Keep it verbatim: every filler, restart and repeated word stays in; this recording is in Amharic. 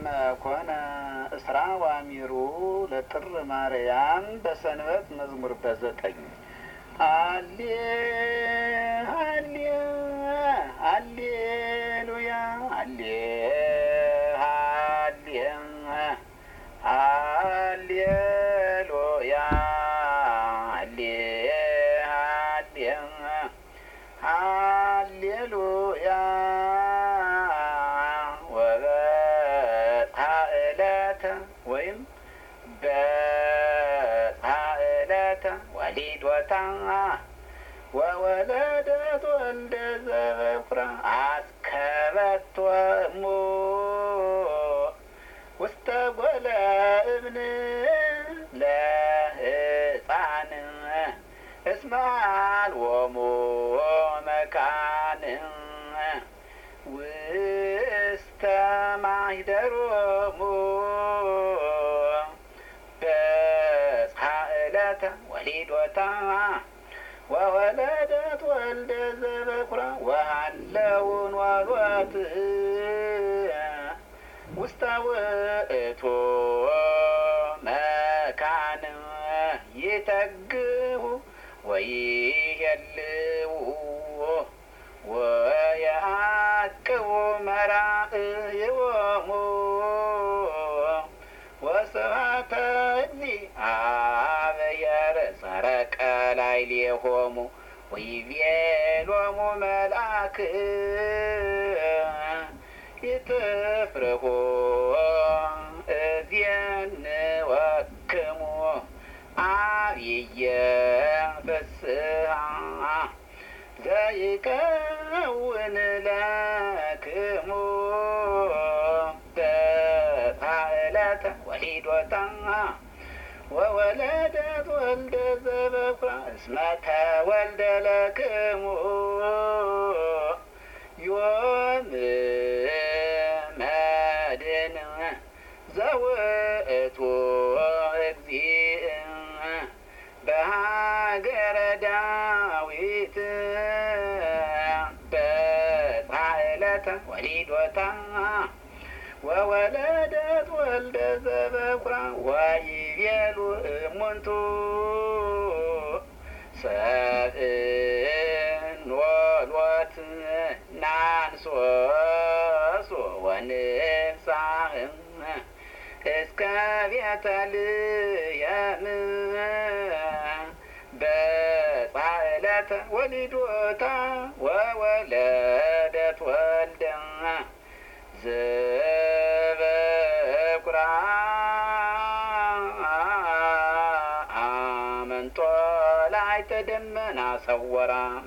ኮነ እስራ ዋሚሩ ለጥር ማርያም በሰንበት መዝሙር በዘጠኝ አሌ አሌ አሌሉያ አሌ አሌ አሌሉያ አሌ አሌ አሌሉያ ወበጽሐ ዕለተ ወይም በጽሐ ዕለተ ወሊዶታ ወወለደት ወልደ ዘበኩራ አስከበቶ እሙ ውስተ ጐለ እብን ለሕፃን እስመ አልቦሙ መካን ውስተ ማኅደሮሙ በጽሐ ዕለተ ወሊዶታ ወወለደት ወልደ ዘበኩራ ወሃለውን ወልወት ውስተ ውእቱ መካን ይተግሁ ወይሄልው ወየዐቅቡ መራእዮሙ ወስብሐተ እግዚአብሔር ሰረቀ ላዕሌሆሙ ወይቤሎሙ መልአክ ኢትፍርሁ እዜንወክሙ አብየ ፍስሐ ዘይከውን ለክሙ በጽሐ ዕለተ ወሊዶታ ወወለደት ወልደ ዘበኩራ እስመ ተወልደ ለክሙ ዮም መድኅን ዘውእቱ እግዚእ በሀገረ ዳዊት በጽሐ ዕለተ ወሊዶታ ወወለደት ወልደ ዘበኩራ ወይቤሉ እሙንቱ ሰብእን ወልወት ናንሶሶ ወንብሳሕ እስከ ቤተልሔም በጽሐ ዕለተ ወሊዶታ ወወለደት ወልደ ዘበኩራ አመንጦላዕተ ደመና ሰወራ